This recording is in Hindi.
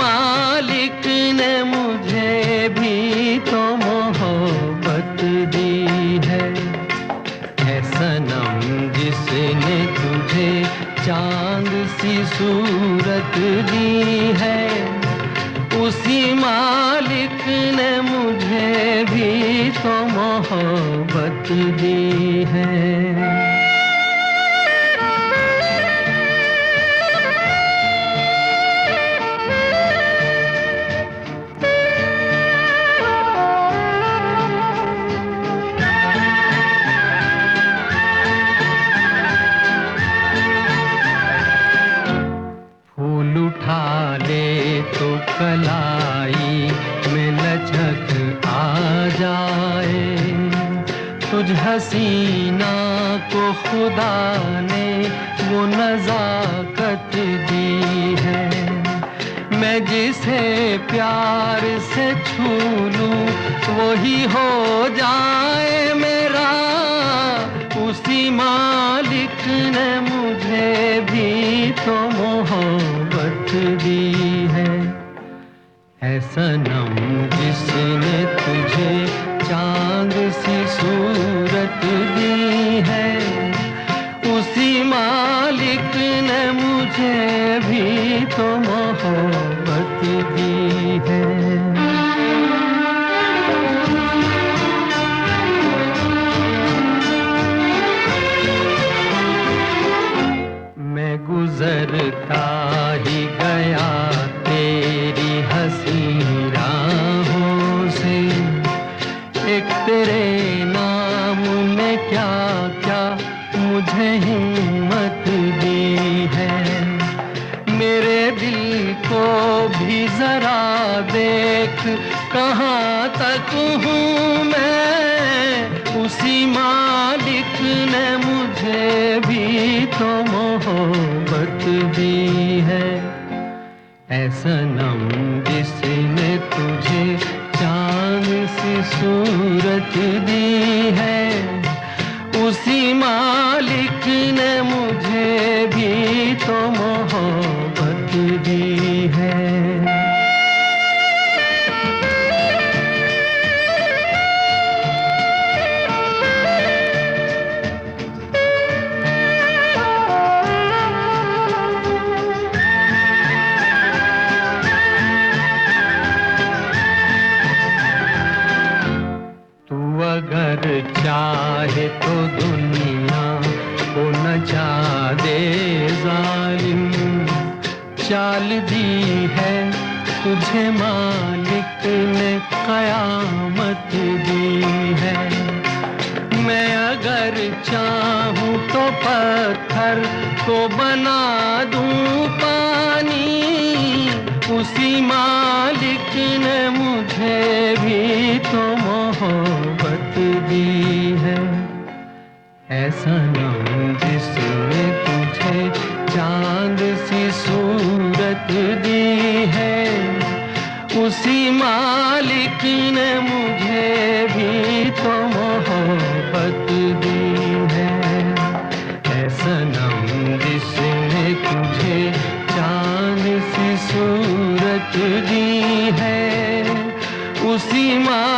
मालिक ने मुझे भी तो मोहब्बत दी है। सनम जिसने तुझे चांद सी सूरत दी है, उसी मालिक ने मुझे भी तो मोहब्बत दी है। उठा ले तो कलाई में लचक आ जाए, तुझ हसीना को खुदा ने वो नजाकत दी है। मैं जिसे प्यार से छू लूं वही हो जाए मेरा, उसी मालिक ने मुझे भी तो मोहब्बत दी है। सनम जिसने तुझे चांद सी सूरत दी है, उसी मालिक ने मुझे भी तो मोहब्बत दी है। गुजरता ही गया तेरी हंसी राहों से, एक तेरे नाम ने क्या क्या मुझे हिम्मत दी है। मेरे दिल को भी जरा देख कहाँ तक हूँ मैं, उसी मालिक ने मुझे भी तो मोहब्बत दी है। सनम जिसने तुझे चांद सी सूरत दी है, उसी मालिक ने मुझे भी तो मोहब्बत दी है। अगर चाहे तो दुनिया को नचा दे जालिम, चाल दी है तुझे मालिक ने कयामत दी है। मैं अगर चाहूँ तो पत्थर को बना दूँ पानी, उसी मालिक ने मुझे भी तो मोहब्बत दी है। सनम जिसने तुझे चांद सी सूरत दी है, उसी मालिक ने मुझे भी तो मोहब्बत दी है। सनम जिसने तुझे चांद सी सूरत दी है, उसी